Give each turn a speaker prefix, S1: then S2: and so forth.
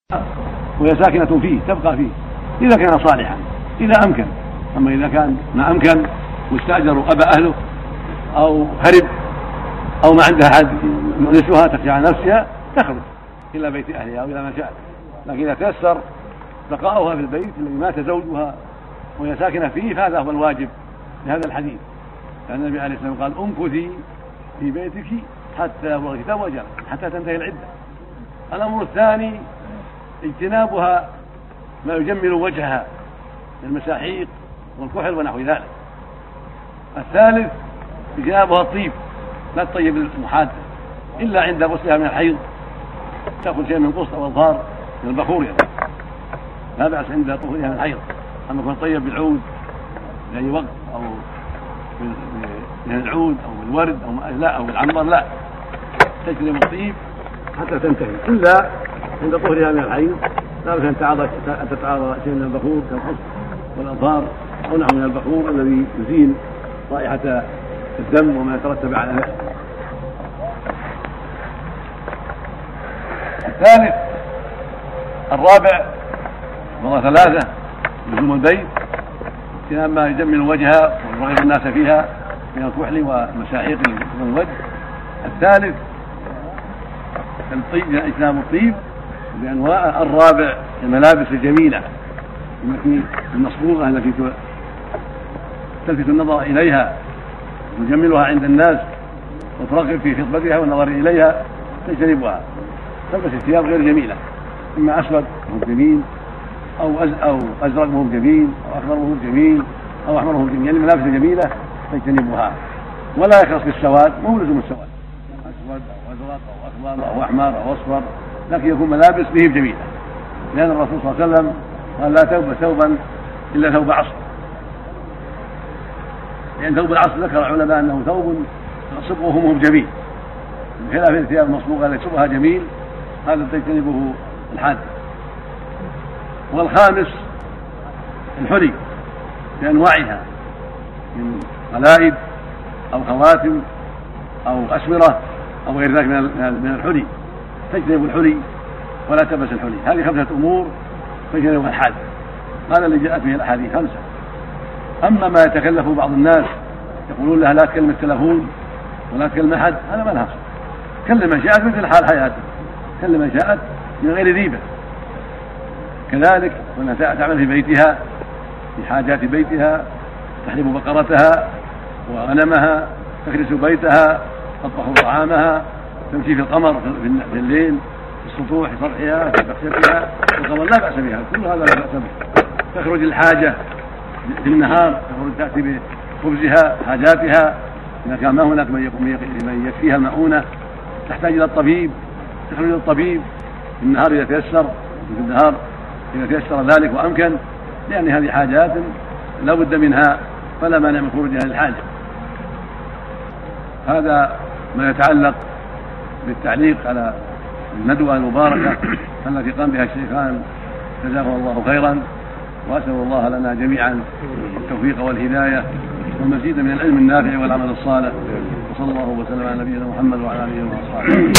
S1: وهي ساكنة فيه تبقى فيه إذا كان صالحا إذا أمكن. أما إذا كان ما أمكن واستأجر أبى أهله أو هرب أو ما عندها أحد يؤنسها تخشى على نفسها تخرج إلى بيت أهلها أو إلى ما شاءت. لكن إذا تيسر بقاؤها في البيت الذي مات زوجها وهي ساكنة فيه فهذا هو الواجب لهذا الحديث، لأن النبي عليه الصلاة والسلام قال امكثي في بيتك حتى يبلغ الكتاب وأجله حتى تنتهي العدة. الأمر الثاني اجتنابها ما يجمل وجهها من المساحيق والكحل ونحو ذلك. الثالث اجتنابها الطيب، لا تطيب المحادة إلا عند غسلها من الحيض، تأخذ شيء من قسط أو أظفار من البخور يعني لا بأس عند طهورها من الحيض. أما يكون طيب بالعود لأي وقت أو من العود أو بالورد أو لا أو بالعنبر لا، تجتنب الطيب حتى تنتهي إلا عند طهورها من الحيض. لا بأس أن تتعاضى شيء من البخور كالقسط والأظفار أو نحو من البخور الذي يزيل رائحة الدم وما يترتب على ذلك. الثالث الرابع مرة ثلاثة لزوم البيت اجتناب ما يجمل وجهها ويرغب الناس فيها من الكحل والمساحيق من الوجه. الثالث اجتناب الطيب بأنواعه. الرابع الملابس الجميلة التي المصبوغة التي تلفت النظر إليها وتجملها عند الناس وترغب في خطبتها والنظر إليها تجتنبها. تلبس الثياب غير جميلة، إما أسود وهو جميل أو أزرق وهو جميل أو أخضر وهو جميل أو أحمر وهو جميل، يعني الملابس الجميلة تجتنبها. ولا يخلص بالسواد، مو لزوم السواد، أسود أو أزرق أو أخضر أو أحمر أو أصفر، لكن يكون ملابس به جميلة، لأن الرسول صلى الله عليه وسلم قال لا تلبس ثوبا إلا ثوب عصر. لأن ثوب العصر ذكر العلماء أنه ثوب صبغه جميل بخلاف الثياب المصبوغة التي صبغها جميل، هذا تجتنبه الحاد. والخامس الحلي بأنواعها من قلائد أو خواتم أو أسورة أو غير ذلك من الحلي، تجتنب الحلي ولا تلبس الحلي. هذه 5 أمور تجتنب الحاد. هذا اللي جاءت به الأحاديث 5. أما ما يتكلف بعض الناس يقولون لها لا تكلم التلفون ولا تكلم أحد، هذا ما لها أصل. كلم من شاءت مثل حال حياته، كلم من شاءت من غير ريبة. كذلك وأنها تعمل في بيتها في حاجات بيتها، تحلب بقرتها وغنمها، تكنس بيتها، تطبخ طعامها، تمشي في القمر في الليل في السطوح في سطحها في بخشتها القمر لا بأس بها، كل هذا لا بأس به. تخرج الحاجة في النهار، تخرج تأتي بخبزها حاجاتها، إذا كان ما هناك من يكفيها المؤونة تحتاج إلى الطبيب تخرج إلى الطبيب في النهار إذا تيسر، في النهار إذا تيسر ذلك وأمكن، لأن هذه حاجات لا بد منها فلا مانع من خروجها للحاجة. هذا ما يتعلق بالتعليق على الندوة المباركة التي قام بها الشيخان جزاهم الله خيرا، وأسأل الله لنا جميعا التوفيق والهداية والمزيد من العلم النافع والعمل الصالح. وصلى الله وسلم على نبينا محمد وعلى آله وأصحابه.